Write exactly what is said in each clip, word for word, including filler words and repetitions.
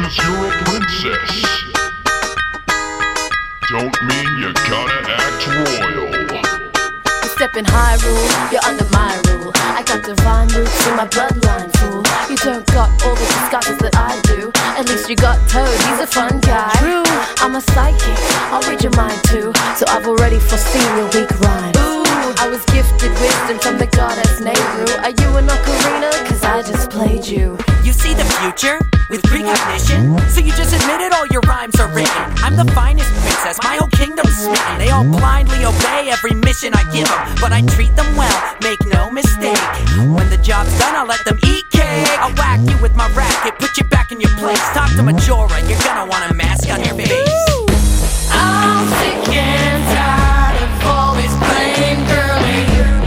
'cause you're a princess don't mean you gotta act royal. You step in Hyrule, you're under my rule. I got divine roots in my bloodline, fool. You don't got all the disguises that I do. At least you got Toad, he's a fun guy. True, I'm a psychic, I'll read your mind too. So I've already foreseen your weak rhymes. Ooh, I was gifted wisdom from the goddess Nehru. Are you an ocarina? Cause I just played you. You see the future with precognition? So you just admitted all your rhymes are written. I'm the finest princess, my whole kingdom's smitten. They all blindly obey every mission I give them, but I treat them well, make no mistake. When the job's done, I'll let them eat cake. I'll whack you with my racket, put you back in your place. Talk to Majora, you're gonna want a mask on your face. I'm sick and tired of always playing girly.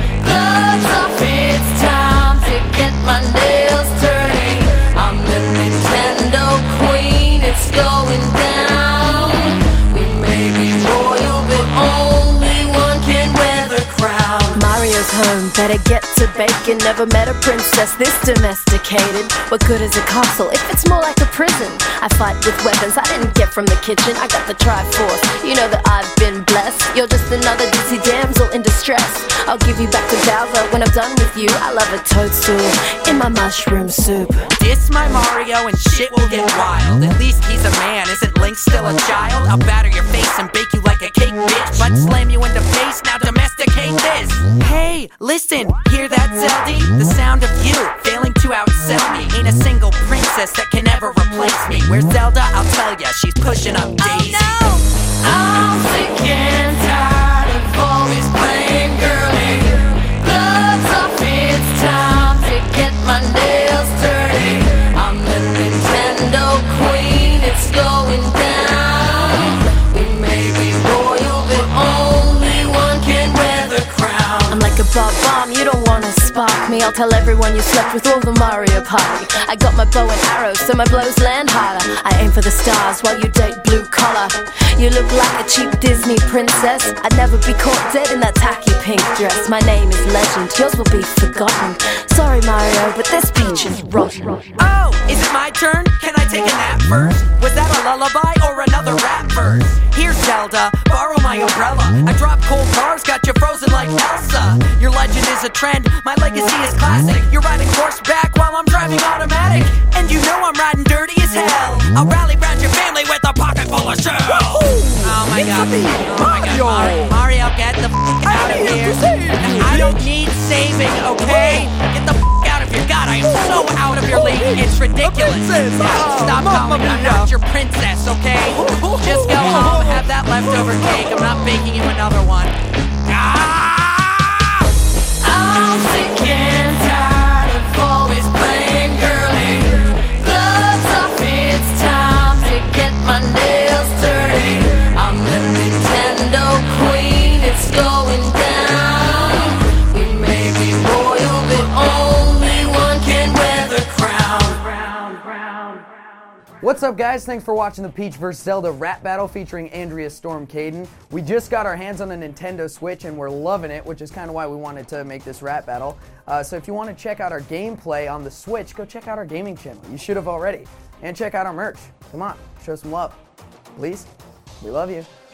Gloves off, it's time to get my nails dirty. I'm the Nintendo queen, it's going down. We may be royal, but only one can wear the crown. Mario's home, better get to bacon. Never met a princess this domesticated. What good is a castle if it's more like a prison? I fight with weapons I didn't get from the kitchen. I got the Triforce, you know that I've been blessed. You're just another dizzy damsel in distress. I'll give you back to Bowser when I'm done with you. I love a toadstool in my mushroom soup. Diss my Mario and shit will get wild. At least he's a man, isn't Link still a child? I'll batter your face and bake you like a cake, bitch. But slam you in the face, now domesticate this. Hey, listen, hear that, Zeldy? The sound of you failing to outsell me. Ain't a single princess that can ever replace me. Where's Zelda? I'll tell ya, she's pushing up Daisy. Oh no! I'm sick and tired of always playing girly. Gloves off, it's time to get my nails dirty. I'm the Nintendo queen, it's going down. We may be royal, but only one can wear the crown. I'm like a bob bomb, you don't wanna spark me. I'll tell everyone you slept with all the Mario Party. I got my bow and arrows, so my blows land harder. I aim for the stars while you date blue collar. You look like a cheap Disney princess. I'd never be caught dead in that tacky pink dress. My name is legend, yours will be forgotten. Sorry Mario, but this beach is rotten. Oh, is it my turn? Can I take a nap first? Was that a lullaby or another rap verse? Here Zelda, borrow my umbrella. I drop cold bars, got you frozen like Elsa. Your legend is a trend, my legacy is classic. You're riding horseback while I'm driving automatic. And you know I'm riding dirty as hell. I'll rally round your family with a pocket full of shells. Oh my god, oh my god, Mario, Mario, get the f*** out of here. I don't need saving, okay? Get the f*** out of here. God, I am so out of your league, it's ridiculous. Stop calling me, I'm not your princess, okay? Just go home, have that leftover cake. I'm not baking you another one. Ah! I'm sick and tired of always playing girly. Gloves off, it's time to get my nails dirty. I'm the Nintendo queen, it's going down. We may be royal, but only one can wear the crown. What's up guys, thanks for watching the Peach versus. Zelda rap battle featuring Andrea Storm Caden. We just got our hands on a Nintendo Switch and we're loving it, which is kind of why we wanted to make this rap battle. Uh, so if you want to check out our gameplay on the Switch, go check out our gaming channel. You should have already. And check out our merch. Come on, show some love. Please, we love you.